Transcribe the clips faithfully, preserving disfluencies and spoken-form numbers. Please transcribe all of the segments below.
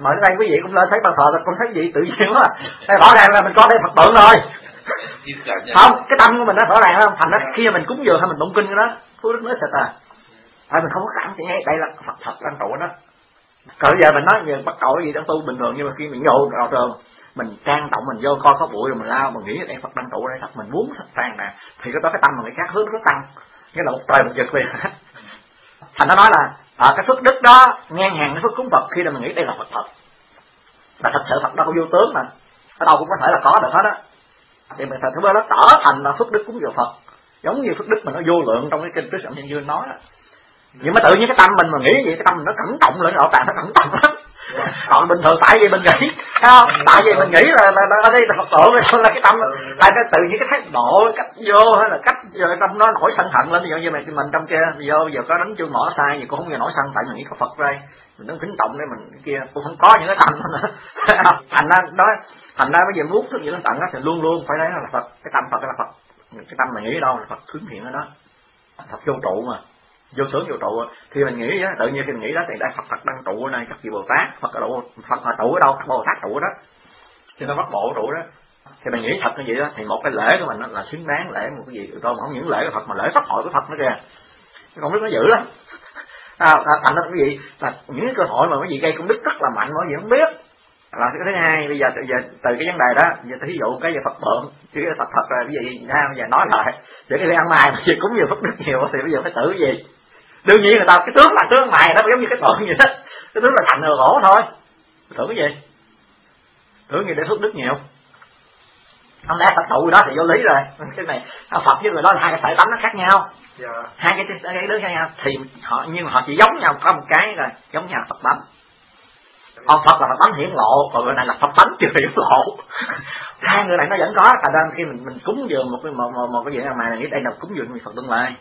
mà ở đây quý vị cũng lên thấy ban thờ là con thấy gì tự nhiên quá. Đây rõ ràng là mình coi đây Phật tượng rồi. Không, cái tâm của mình nó rõ ràng không? Thành ra khi mà mình cúng dường hay mình tụng kinh cái đó, Phước Đức nói sạch à. Tại mình không có cảm thấy đây là Phật thật đang trụ đó. Còn bây giờ mình nói giờ bắt đầu cái gì đang tu bình thường, nhưng mà khi mình vô vào trường mình trang trọng, mình vô coi có bụi rồi mình lao, mình nghĩ đây Phật đang trụ đây thật, mình muốn sạch trang nè, thì cái đó cái tâm mình khác hướng nó tăng, nghĩa là một trời một vực liền. Thành nó nói là à, cái phước đức đó ngang hàng cái phước cúng Phật khi mà mình nghĩ đây là Phật thật, là thật sự Phật đâu có vô tướng mà ở đâu cũng có thể là có được hết á, thì mình thành thứ ba nó trở thành là phước đức cúng dường Phật, giống như phước đức mà nó vô lượng trong cái kinh Tứ Trọng Nhân Dương nói đó. Nhưng mà tự nhiên cái tâm mình mà nghĩ vậy, cái tâm mình nó cẩn trọng lên, rõ ràng nó cẩn trọng lắm. Còn bình thường tại vì mình nghĩ, không? Tại vì mình nghĩ là là, là, là đây là Phật tượng, là cái tâm, tại nó tự nhiên cái thái độ, cách vô hay là cách trong nó nổi sân hận lên, ví dụ như mình, mình trong kia vô bây giờ có đánh chuông mỏ sai gì cũng không bao giờ nổi sân, tại mình nghĩ có Phật đây, mình đứng kính trọng để mình cái kia cũng không có những cái tâm nữa. Thành ra đó, thành ra bây giờ muốn thức những tận đó thì luôn luôn phải thấy là Phật, cái tâm Phật là Phật, cái tâm mình nghĩ đâu là Phật hướng hiện ở đó, Phật vô trụ mà. Vô tướng vô trụ, khi mình nghĩ đó, tự nhiên khi mình nghĩ đó thì đây Phật Phật đang trụ ở đây, các vị Bồ Tát Phật ở đâu, Phật là trụ ở đâu, Bồ Tát trụ ở đó, thì nó bắt bộ trụ đó, thì mình nghĩ thật như vậy đó, thì một cái lễ của mình đó là xứng đáng lễ một cái gì tôi mà không những lễ của Phật mà lễ pháp hội của Phật nữa kìa, cái công đức nó dữ lắm. À, thành ra cái gì là những cái cơ hội mà cái gì gây công đức rất là mạnh mà gì không biết. Là cái thứ hai, bây giờ từ, giờ, từ cái vấn đề đó, giờ thí dụ cái giờ Phật tượng, cái Phật thật là cái gì, nha, bây giờ nói lại, để cái ăn mày mà chỉ cúng nhiều phước đức nhiều thì bây giờ phải tự cái gì? Đương nhiên người ta cái tướng là tướng mày nó giống như cái tượng vậy đó, cái tướng là thành rồi gỗ thôi, tưởng cái gì? Tưởng gì để phước đức nhiều? Không lẽ Phật trụ đó thì vô lý rồi, cái này Phật với người đó là hai cái thể tánh nó khác nhau, yeah. Hai cái cái đứa khác nhau, thì họ nhưng mà họ chỉ giống nhau có một cái rồi, giống nhau Phật tánh. Ông Phật là Phật tánh hiển lộ, còn người này là Phật tánh chưa hiển lộ. Hai người này nó vẫn có, thành ra khi mình mình cúng dường một cái một, một, một cái gì mà nghĩ đây là cúng dường Phật tương lai.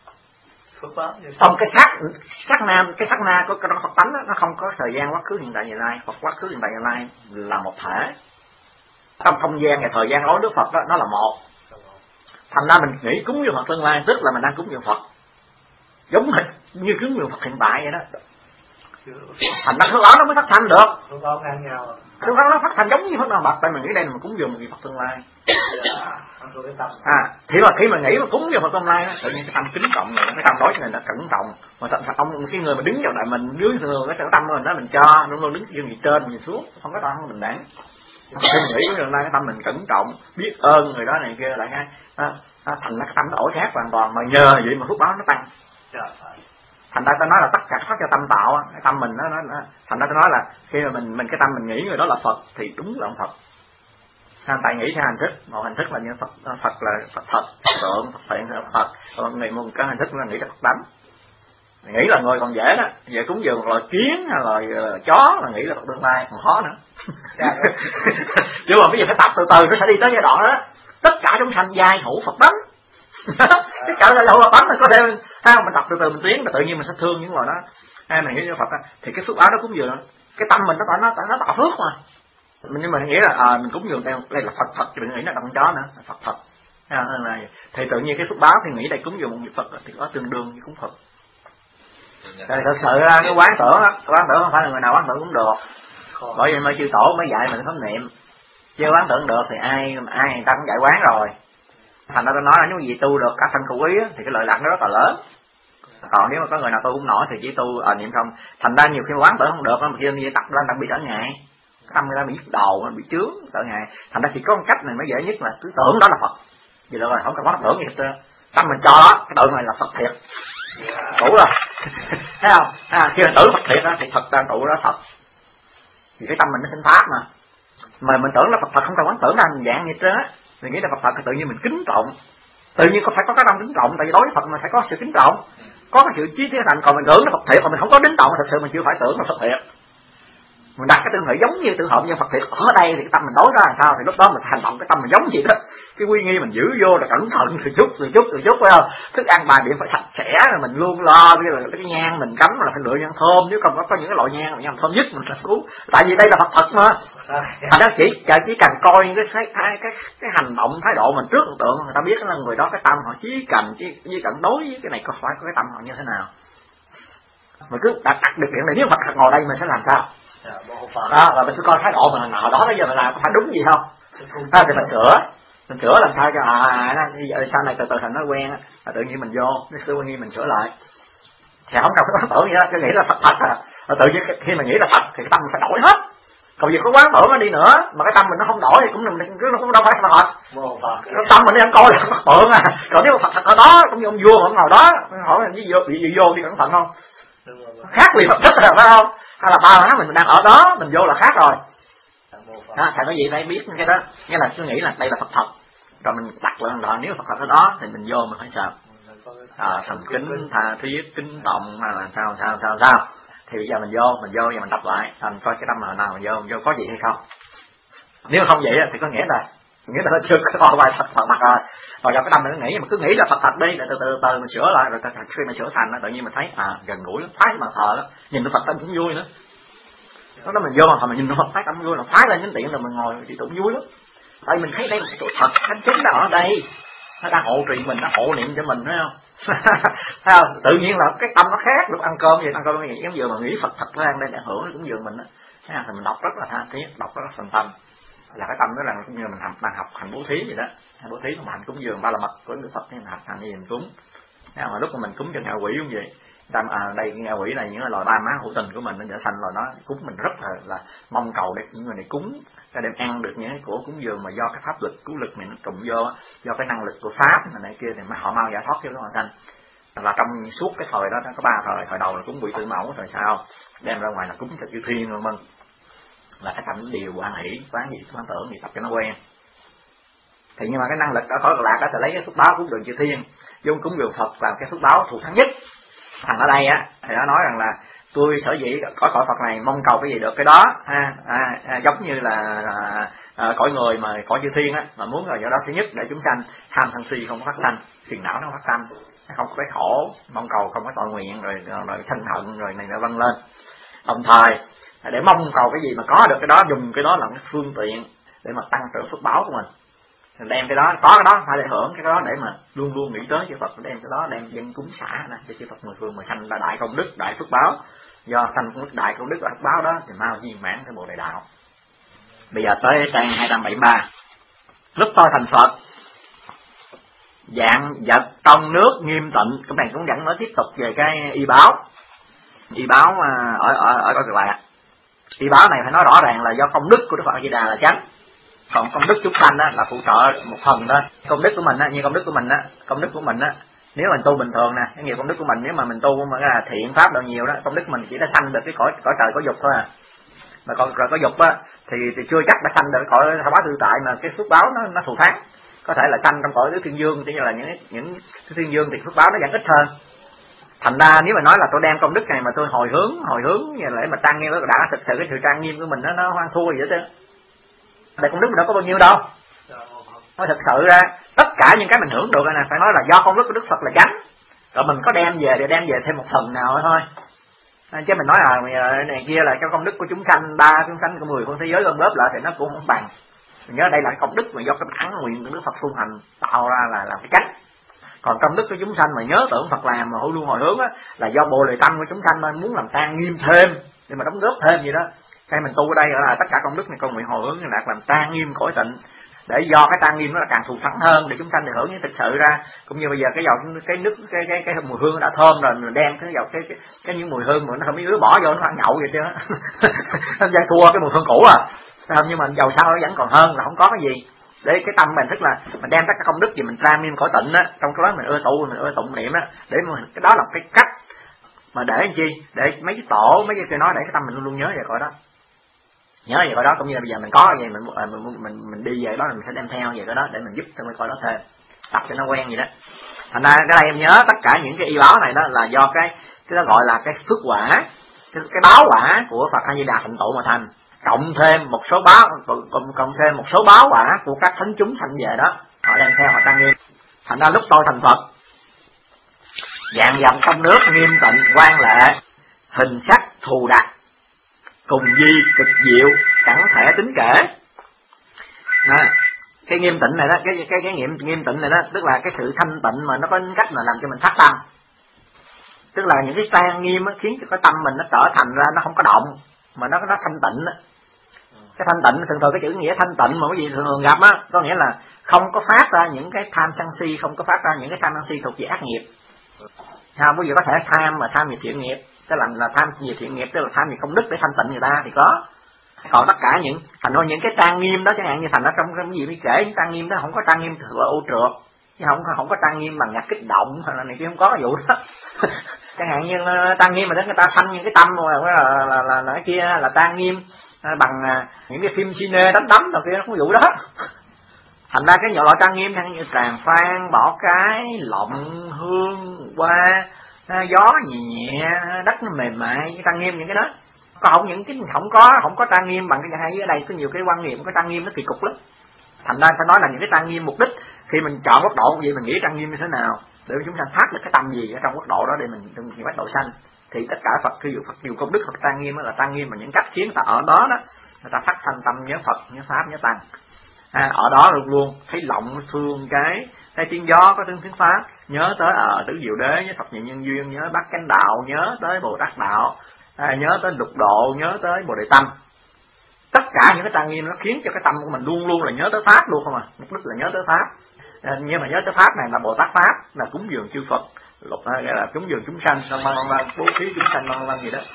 Trong cái sắc sắc na cái sắc na của cái Phật tánh đó, nó không có thời gian quá khứ hiện tại hiện nay, Phật quá khứ hiện tại hiện nay là một thể. Trong không gian và thời gian lối Đức Phật đó nó là một. Thành ra mình nghĩ cúng dường Phật tương lai tức là mình đang cúng dường Phật, giống như như cúng dường Phật hiện tại vậy đó. Thành ra thứ đó nó mới phát thanh được. Thứ đó nó phát thanh giống như Phật nào bậc, tại mình nghĩ đây là mình cúng dường một vị Phật tương lai. À, thì mà khi mà nghĩ mà cúng dường Phật tương lai đó, tự nhiên cái tâm kính trọng này, cái tâm đối với người là cẩn trọng. Mà thật ông khi người mà đứng vào đại mình dưới thường cái tâm mình đó mình cho luôn luôn đứng dương gì trên gì xuống, không có tâm bình đẳng. Khi mình nghĩ cái tương lai cái tâm mình cẩn trọng, biết ơn người đó này kia lại ngay, à, à, thành cái tâm nó đổi khác hoàn toàn, mà nhờ vậy mà phước báo nó tăng. Thành ra ta nói là tất cả phát cho tâm tạo, cái tâm mình nó, nó, nó thành ra ta nói là khi mà mình mình cái tâm mình nghĩ người đó là Phật thì đúng là ông Phật. Tại nghĩ theo hành thức, một hành thức là như Phật, Phật là Phật thật, tượng, Phật thiện là Phật, còn người một cái hành thức là nghĩ là Phật tánh. Nghĩ là người còn dễ đó, về cúng dường một loài kiến hay loài uh, chó là nghĩ là Phật tương lai còn khó nữa. Nhưng mà bây giờ phải tập từ từ nó sẽ đi tới giai đoạn đó. Tất cả chúng sanh giai thủ Phật tánh. Tất cả là Phật tánh có thể ha, mình tập từ từ mình tiến là tự nhiên mình sẽ thương những loài đó. Hay mình nghĩ cho Phật đó, thì cái phước báo đó cúng dường cái tâm mình nó nó nó tạo phước mà. Nhưng mà nghĩ là à, mình cúng dường đây, đây là Phật thật, thì mình nghĩ là con chó nữa, Phật thật. À, này, thì tự nhiên cái phước báo thì nghĩ đây cúng dường một vị Phật thì có tương đương với cúng Phật. Thì thật sự ra cái quán tưởng á, quán tưởng không phải là người nào quán tưởng cũng được. Bởi vì mới chư tổ mới dạy mình pháp niệm. Chứ quán tưởng được thì ai ai người ta cũng dạy quán rồi. Thành ra tôi nói là nếu gì tu được cả thanh khẩu ý á, thì cái lợi lạc nó rất là lớn. Còn nếu mà có người nào tu cũng nổi thì chỉ tu à, niệm không. Thành ra nhiều khi quán tưởng không được, mà khi như tập lên tập bị trở ngại. Tâm người ta bị nhức đầu, bị chướng, trở ngại. Thành ra chỉ có một cách này mới dễ nhất là cứ tưởng đó là Phật. Vậy được rồi, không cần quán tưởng gì hết. Tâm mình cho đó, cái tượng này là Phật thiệt. Đủ rồi. Thấy không? À, khi mà tưởng Phật thiệt đó, thì Phật ta trụ đó Phật. Thì cái tâm mình nó sinh pháp mà. Mà mình tưởng là Phật Phật không cần quán tưởng ra mình dạng như thế á. Mình nghĩ là Phật Phật thì tự nhiên mình kính trọng. Tự nhiên có phải có cái tâm kính trọng, tại vì đối với Phật mình phải có sự kính trọng, có cái sự chí thiết thành. Còn mình tưởng là Phật thiệt, còn mình không có kính trọng, thật sự mình chưa phải tưởng là Phật thiệt. Mình đặt cái tương hệ giống như tương hợp như Phật thiệt ở đây thì cái tâm mình đối ra làm sao, thì lúc đó mình hành động cái tâm mình giống gì đó, cái quy nghi mình giữ vô là cẩn thận từ chút từ chút từ chút phải không? Thức ăn bài biện phải sạch sẽ, rồi mình luôn lo cái là cái nhang mình cắm là phải lựa nhang thơm, nếu không có có những cái loại nhang nhang thơm nhất mình sẽ cứu, tại vì đây là Phật thật mà. Thành ra chỉ chỉ cần coi cái cái cái cái, cái hành động thái độ mình trước tưởng tượng, người ta biết là người đó cái tâm họ chí cần chỉ chỉ cần đối với cái này có phải có cái tâm họ như thế nào. Mình cứ đặt đặt được chuyện này, nếu Phật thật ngồi đây mình sẽ làm sao? Đó, và mình cứ coi thái độ mình nào đó bây giờ mình làm có phải đúng gì không? À, thì mình sửa, mình sửa làm sao cho à, à sau này từ từ thành nó quen á, tự nhiên mình vô, cái tự nhiên mình sửa lại. Thì không cần phải tưởng gì đó, cứ nghĩ là Phật thật à. Rồi tự nhiên khi mình nghĩ là Phật thì cái tâm mình phải đổi hết. Còn việc có quán tưởng nó đi nữa mà cái tâm mình nó không đổi thì cũng mình cứ nó cũng đâu phải Phật thật. Tâm mình đang coi là Phật tượng à. Còn nếu mà Phật thật ở đó cũng như ông vua mà ông ngồi đó, hỏi là gì vô bị gì vô đi cẩn thận không? Khác liền Phật thích rồi phải không? Hay là ba má mình đang ở đó mình vô là khác rồi. Đó, thầy nói gì phải biết cái đó, nghĩa là cứ nghĩ là đây là Phật thật, rồi mình đặt lại rồi nếu Phật thật ở đó thì mình vô mình phải sợ. À, thành kính tha thiết kính trọng hay là sao sao sao sao thì bây giờ mình vô mình vô và mình đọc lại thành coi cái tâm nào mình vô mình vô có gì hay không. Nếu không vậy thì có nghĩa là nghĩa là chưa có bài Phật Phật rồi rồi do cái tâm mình nó nghĩ mà cứ nghĩ là Phật thật đi để từ từ từ mình sửa lại rồi khi mình sửa thành tự nhiên mình thấy à gần gũi lắm, phái mà thờ đó nhìn nó Phật tâm cũng vui nữa. Lúc đó mình vô mà mình nhìn nó phái tâm vui là phái lên những tiện là mình ngồi thì cũng vui lắm, tại mình thấy đây là chỗ thật thánh chính nó ở đây, nó đang hộ trì mình, nó hộ niệm cho mình thấy không? Thấy không? Tự nhiên là cái tâm nó khác. Lúc ăn cơm vậy ăn cơm nghĩ giống vừa mà nghĩ Phật thật nó đang đây để hưởng nó cũng vừa mình á, thì mình đọc rất là tha thiết, đọc rất là thành tâm, là cái tâm đó là cũng như mình học đang học hành bố thí vậy đó, hành bố thí mà hành cúng dường ba la mật của Đức Phật nên hành hành như mình cúng. Thế mà lúc mà mình cúng cho ngạ quỷ cũng vậy, tâm à đây ngạ quỷ này những loài ba má hữu tình của mình nó đã sanh rồi, nó cúng mình rất là là mong cầu để những người này cúng để đem ăn được những cái của cúng dường mà do cái pháp lực cứu lực mình nó trụng vô, do cái năng lực của pháp này, này kia thì mà họ mau giải thoát cho họ sanh. Là trong suốt cái thời đó nó có ba thời, thời đầu là cúng Quỷ Tử Mẫu, thời sau đem ra ngoài là cúng cho chư thiên vân vân, là cái tâm điều quan hỷ quán gì quán tưởng gì tập cho nó quen. Thì nhưng mà cái năng lực ở cõi Cực Lạc đó thì lấy cái phước báo cúng dường chư thiên vô cúng dường Phật vào cái phước báo thù thắng nhất. Thằng ở đây á thì nó nói rằng là tôi sở dĩ có cõi Phật này mong cầu cái gì được cái đó ha, à, à, giống như là à, à, cõi người mà cõi chư thiên á mà muốn rồi do đó thứ nhất để chúng sanh tham sân si không có phát sanh, phiền não nó không phát sanh, không có cái khổ, mong cầu không có tội nguyện rồi rồi, rồi sân hận rồi này nó vân lên. Đồng thời để mong cầu cái gì mà có được cái đó, dùng cái đó là cái phương tiện để mà tăng trưởng phước báo của mình, đem cái đó có cái đó phải để hưởng cái đó để mà luôn luôn nghĩ tới chư Phật, đem cái đó đem dân cúng xả ra cho chư Phật mười phương mà sanh ra đại công đức đại phước báo, do sanh công đức đại công đức đại phước báo đó thì mau viên mãn cái Bồ Đề đạo. Bây giờ tới trang hai trăm bảy mươi ba. Lúc tôi thành Phật dạng vật trong nước nghiêm tịnh, cái này cũng dẫn nói tiếp tục về cái y báo, y báo ở ở ở coi các bạn, y báo này phải nói rõ ràng là do công đức của Đức Phật A Di Đà là chánh, còn công đức chúng sanh đó là phụ trợ một phần thôi. Công đức của mình á, như công đức của mình á, công đức của mình á, nếu mình tu bình thường nè, cái nhiều công đức của mình nếu mà mình tu mà là thiện pháp độ nhiều đó, công đức của mình chỉ đã sanh được cái cõi cõi trời cõi dục thôi à. Mà còn rồi cõi dục á thì thì chưa chắc đã sanh được cái cõi thọ báo tự tại, mà cái phước báo nó nó thù thắng, có thể là sanh trong cõi tứ thiên dương, chỉ như là những những tứ thiên dương thì phước báo nó vẫn ít hơn. Thành ra nếu mà nói là tôi đem công đức này mà tôi hồi hướng hồi hướng như để mà trang nghiêm với đã, thực sự cái sự trang nghiêm của mình nó nó hoang thua gì hết trơn. Tại công đức mình đâu có bao nhiêu đâu. Nói thật sự ra tất cả những cái mình hưởng được này phải nói là do công đức của Đức Phật là chánh, rồi mình có đem về để đem về thêm một phần nào thôi. Chứ mình nói là này kia là cái công đức của chúng sanh ba chúng sanh của mười phương thế giới gom góp lại thì nó cũng không bằng. Mình nhớ đây là công đức mà do cái bản nguyện của Đức Phật tu hành tạo ra là là cái chánh. Còn công đức của chúng sanh mà nhớ tưởng Phật làm mà hồi luôn hồi hướng á là do bồ đề tâm của chúng sanh nên muốn làm trang nghiêm thêm để mà đóng góp thêm gì đó. Cái mình tu ở đây là tất cả công đức này con nguyện hồi hướng là làm trang nghiêm cõi tịnh, để do cái trang nghiêm nó càng thù thắng hơn để chúng sanh được hưởng những thực sự ra. Cũng như bây giờ cái dầu cái nước cái cái cái mùi hương đã thơm rồi, mình đem cái dầu cái cái, cái những mùi hương mà nó không biết ứa bỏ vô nó ăn nhậu vậy chứ nó dây thua cái mùi hương cũ à. Không, nhưng mà dầu sau nó vẫn còn hơn là không có cái gì. Để cái tâm mình tức là mình đem tất cả công đức gì mình trang nghiêm cõi tịnh á, trong cái đó mình ưa tụ mình ưa tụng niệm á, để mà cái đó là cái cách mà để làm chi, để mấy cái tổ mấy cái nói để cái tâm mình luôn luôn nhớ về cõi đó, nhớ về cõi đó. Cũng như bây giờ mình có gì mình mình mình mình đi về đó mình sẽ đem theo về cái đó để mình giúp cho cái cõi đó thêm, tập cho nó quen gì đó. Thành ra cái đây em nhớ tất cả những cái y báo này đó là do cái cái đó gọi là cái phước quả, cái, cái báo quả của Phật A Di Đà thành tựu mà thành, cộng thêm một số báo cộng, cộng thêm một số báo quả của các thánh chúng sanh về đó, họ đem theo họ tăng nghiêm. Thành ra lúc tôi thành Phật dạng dòng trong nước nghiêm tịnh quan lệ, hình sắc thù đặc, cùng di cực diệu chẳng thể tính kể. À, cái nghiêm tịnh này đó, cái cái cái nghiêm nghiêm tịnh này đó, tức là cái sự thanh tịnh mà nó có cách là làm cho mình phát tâm. Tức là những cái trang nghiêm á, khiến cho cái tâm mình nó trở thành ra nó không có động, mà nó nó thanh tịnh á. Cái thanh tịnh thường thường cái chữ nghĩa thanh tịnh mà quý vị thường thường gặp á, có nghĩa là không có phát ra những cái tham sân si, không có phát ra những cái tham sân si thuộc về ác nghiệp. Ha, quý vị có thể tham mà tham về thiện nghiệp, tức là là tham về thiện nghiệp, tức là tham về công đức để thanh tịnh người ta thì có. Còn tất cả những thành ra những cái trang nghiêm đó, chẳng hạn như thành ra trong cái gì mới kể những trang nghiêm đó không có trang nghiêm thừa ô trượt, chứ không không có trang nghiêm bằng nhạc kích động hay là này kia, không có cái vụ đó. Chẳng hạn như trang nghiêm mà đến người ta sanh những cái tâm là là, là, là, là cái kia là trang nghiêm bằng những cái phim cine đánh đấm rồi kia, không có vụ đó. Thành ra cái nhỏ loại trang nghiêm như tràng phan, bỏ cái, lọng hương hoa, gió nhẹ nhẹ, đất nó mềm mại, cái trang nghiêm những cái đó. Còn không những cái không có không có trang nghiêm bằng cái hay ở đây có nhiều cái quan niệm cái trang nghiêm nó kỳ cục lắm. Thành ra phải nói là những cái trang nghiêm mục đích khi mình chọn quốc độ vậy mình nghĩ trang nghiêm như thế nào để chúng sanh phát được cái tâm gì ở trong quốc độ đó để mình mình bắt độ sanh. Thì tất cả Phật khi dụ Phật nhiều công đức Phật trang nghiêm là trang nghiêm bằng những cách khiến ta ở đó đó người ta phát sanh tâm nhớ Phật, nhớ pháp, nhớ tăng. À, ở đó luôn luôn thấy lộng phương cái thấy tiếng gió có tiếng tiếng pháp, nhớ tới ở tứ diệu đế, nhớ Phật nhị nhân duyên, nhớ bát chánh đạo, nhớ tới Bồ Tát đạo, à, nhớ tới lục độ, nhớ tới Bồ Đề tâm. Tất cả những cái trang nghiêm nó khiến cho cái tâm của mình luôn luôn là nhớ tới pháp luôn không à, mục đích là nhớ tới pháp. À, nhưng mà nhớ tới pháp này là Bồ Tát pháp, là cúng dường chư Phật, lục à, là cúng dường chúng sanh, vân vân vân, bố thí chúng sanh vân vân gì đó.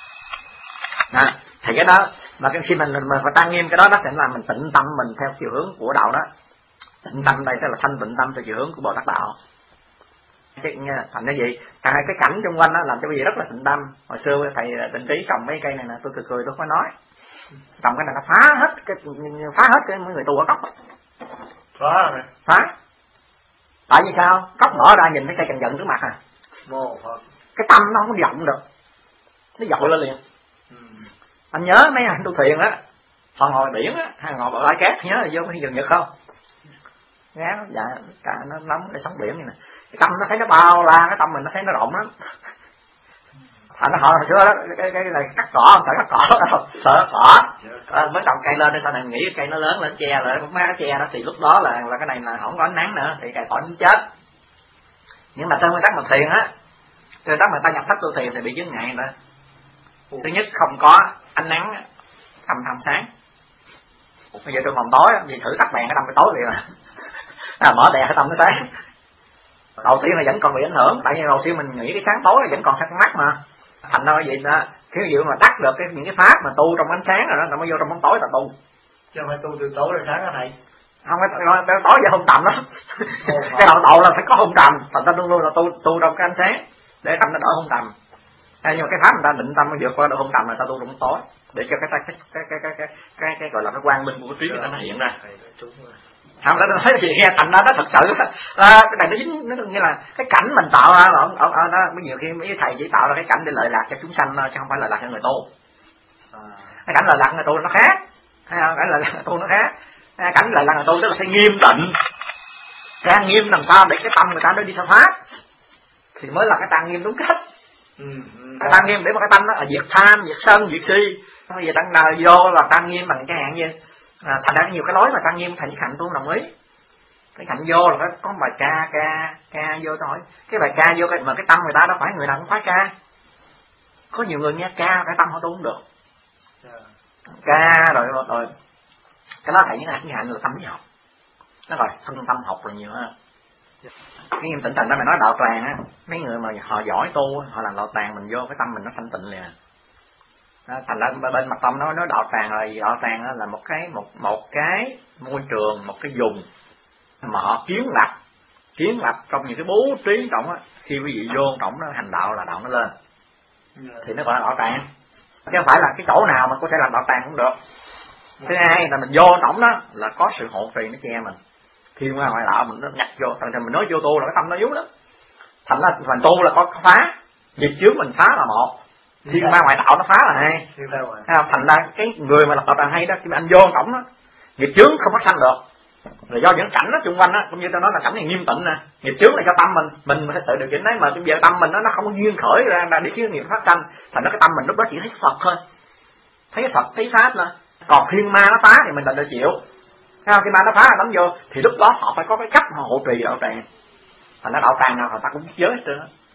À, thì cái đó mà cái khi mình mình phải trang nghiêm cái đó đó sẽ làm mình tịnh tâm mình theo chiều hướng của đạo đó. Tịnh tâm đây tức là thanh tịnh tâm theo chiều hướng của Bồ Tát đạo. Cái thành cái gì? Cả cái cảnh xung quanh đó làm cho cái gì rất là tịnh tâm. Hồi xưa thầy Tịnh Trí trồng mấy cây này nè, tôi cười cười tôi có nói. Trồng cái này là phá hết cái phá hết cái mấy người tu ở cốc. Phá rồi. Phá. Tại vì sao? Cốc mở ra nhìn thấy cây cành giận trước mặt à. Mô Phật. Cái tâm nó không có vọng được. Nó dội lên liền. Ừ. Anh nhớ mấy anh tu thuyền á, họ ngồi biển á, hay ngồi bãi cát, nhớ là vô cái rừng Nhật không? Nghe nó dạ, cả nó nóng để sống biển này nè. Cái tâm nó thấy nó bao la, cái tâm mình nó thấy nó rộng lắm. Thành nó họ hồi xưa đó, cái cái này cắt cỏ không sợ cắt cỏ đâu, sợ cỏ. À, mới trồng cây lên để sau này nghĩ cái cây nó lớn lên che lại, cũng má cái che đó thì lúc đó là là cái này là không có ánh nắng nữa thì cây cỏ nó chết. Nhưng mà trên nguyên tắc mà thiền á, trên nguyên tắc mà ta nhập thất tu thiền thì bị chướng ngại nữa. Thứ nhất không có ánh nắng tầm thầm sáng. Bây giờ trong phòng tối vì thử tắt đèn cái tâm cái tối vậy mà. À, mở đèn cái tâm nó sáng. Đầu tiên là vẫn còn bị ảnh hưởng, tại vì đầu tiên mình nghĩ cái sáng tối là vẫn còn sáng mắt mà. Thành ra vậy đó, khi ví dụ mà đắc được cái những cái pháp mà tu trong ánh sáng rồi đó, ta mới vô trong bóng tối ta tu. Chứ không phải tu từ tối rồi sáng đó thầy. Không phải tối giờ hôn trầm đó. Cái đầu đầu là phải có hôn trầm, thành ra luôn luôn là tu tu trong cái ánh sáng để tâm nó đỡ hôn trầm. Nhưng mà cái pháp người ta định tâm vượt qua được hôn trầm là ta tu trong tối để cho cái cái cái cái cái cái cái, cái gọi là cái quang minh của cái trí người ta nó hiện ra. Không đã nói gì nghe thành ra nó thật sự à, cái này nó dính nó nghĩa là cái cảnh mình tạo ra ở ở ở đó bây giờ khi mấy thầy chỉ tạo ra cái cảnh để lợi lạc cho chúng sanh thôi chứ không phải lợi lạc cho người tu. Cái cảnh lợi lạc người tu nó khác, hay không? Cảnh lợi lạc người tu nó khác. Cái cảnh lợi lạc người tu tức là phải nghiêm tịnh, trang nghiêm làm sao để cái tâm người ta nó đi theo pháp thì mới là cái trang nghiêm đúng cách. Ừ, cái trang nghiêm để mà cái tâm nó là diệt tham, diệt sân, diệt si. Bây giờ tăng đời vô là trang nghiêm bằng cái hạn như à, thành ra nhiều cái lối mà trang nghiêm thành cái hạnh tôi không đồng ý. Cái hạnh vô là có bài ca ca ca vô thôi. Cái bài ca vô cái mà cái tâm người ta đâu phải người nào cũng khoái ca. Có nhiều người nghe ca cái tâm họ tu không được. Ca rồi rồi cái đó phải những cái hạnh là tâm lý học. Nó rồi thân tâm học là nhiều hơn. Cái nghiêm tịnh tịnh đó mày nói đạo tràng á, mấy người mà họ giỏi tu họ làm đạo tràng mình vô cái tâm mình nó thanh tịnh liền. Đó, thành ra bên mặt tâm nó nói đạo tràng là đạo tràng là một cái một một cái môi trường, một cái vùng mà họ kiến lập kiến lập trong những cái bố trí trọng á, khi quý vị vô trọng nó hành đạo là đạo nó lên thì nó gọi là đạo tràng, chứ không phải là cái chỗ nào mà có thể làm đạo tràng cũng được. Thứ hai là mình vô trọng đó là có sự hộ trì nó che mình. Khi ngoài ngoại đạo mình nó nhặt vô, thành ra mình nói vô tu là cái tâm nó yếu lắm. Thành ra mình tu là có phá, nghiệp chướng mình phá là một, thiên ma ngoại đạo nó phá là hai. Thành ra cái người mà lập đạo tràng hay đó, khi mà anh vô tổng đó, nghiệp chướng không có sanh được. Rồi do những cảnh đó xung quanh đó, cũng như tôi nói là cảnh này nghiêm tịnh nè, nghiệp chướng là cho tâm mình, mình phải tự điều chỉnh đấy mà bây giờ tâm mình nó nó không có duyên khởi ra, ra để khiến nghiệp phát sanh, thành ra cái tâm mình lúc đó chỉ thấy Phật thôi, thấy Phật thấy pháp thôi. Còn thiên ma nó phá thì mình đành phải chịu. Thấy không? Khi ma nó phá là đánh vô thì lúc đó họ phải có cái cách họ hộ trì đạo tràng. Thành ra đạo tràng nào họ ta cũng biết giới hết trơn á.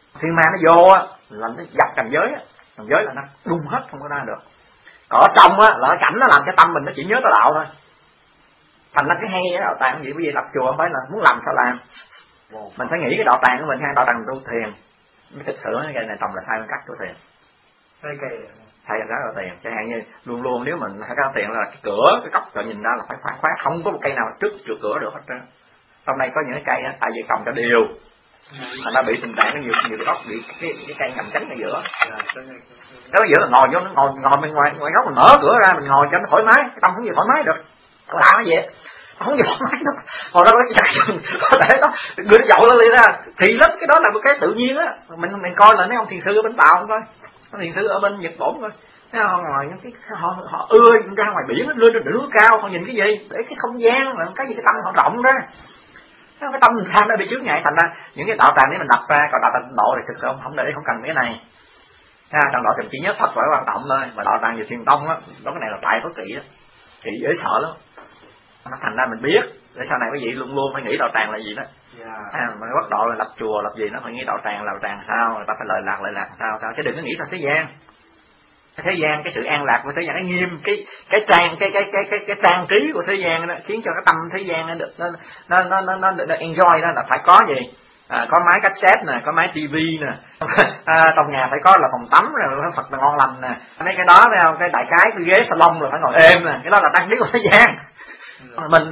Thiên ma nó vô á là nó dập cảnh giới á, cảnh giới là nó đung hết không có ra được. Còn ở trong á là cái cảnh nó làm cái tâm mình nó chỉ nhớ tới đạo thôi. Thành ra cái hay ở đạo tràng gì, bởi vì lập chùa không phải là muốn làm sao làm, mình phải nghĩ cái đạo tràng của mình hay đạo tràng tu thiền mới thực sự cái này trồng là sai cách của thiền. Cái cây Thay ra đạo tiền, chẳng hạn như luôn luôn nếu mình hay ra tiền là cái cửa cái góc rồi nhìn ra là phải khóa khóa, không có một cây nào trước trước cửa được hết trơn. Hôm nay có những cái cây á, tại vì trồng cho đều, thành ra bị tình trạng nó nhiều nhiều góc bị cái cái cây nằm tránh ở giữa. Đó giữa là ngồi vô nó ngồi ngồi bên ngoài ngoài góc mình mở cửa ra mình ngồi cho nó thoải mái, cái tâm không gì thoải mái được. Làm cái gì? Không gì thoải mái đâu. Hồi đó cái chặt để đó người nó dội lên liền ra, thì lắm cái đó là một cái tự nhiên á. Mình mình coi là mấy ông thiền sư ở bên Tàu không coi. Ông thiền sư ở bên Nhật Bản coi. Thấy họ ngồi những cái họ họ ưa ra ngoài biển lên trên núi cao, họ nhìn cái gì? Để cái không gian là cái gì cái tâm họ rộng ra. Cái tâm mình tham nó bị chướng ngại, thành ra những cái đạo tràng nếu mình đặt ra, còn đạo tràng độ thì thực sự không không để không cần cái này. Ha, trong đạo tràng chỉ nhớ Phật phải quan trọng thôi, mà đạo tràng về Thiền tông á, đó cái này là tại có kỵ á, kỵ dễ sợ lắm. Nó thành ra mình biết để sau này quý vị luôn luôn phải nghĩ đạo tràng là gì đó. Yeah. À, mà quốc độ là lập chùa lập gì nó phải nghĩ đạo tràng là đạo tràng sao, người ta phải lợi lạc lợi lạc sao sao, chứ đừng có nghĩ là thế gian. Cái thế gian, cái sự an lạc của thế gian nó nghiêm, cái cái trang cái cái cái cái cái trang trí của thế gian đó khiến cho cái tâm thế gian nó được nó nó nó nó, nó, nó enjoy đó là phải có gì. À, có máy cassette nè, có máy tivi nè, à, trong nhà phải có là phòng tắm rồi, Phật là ngon lành nè, mấy cái đó thấy không, cái đại cái cái ghế salon rồi phải ngồi êm nè, cái đó là trang trí của thế gian. Mình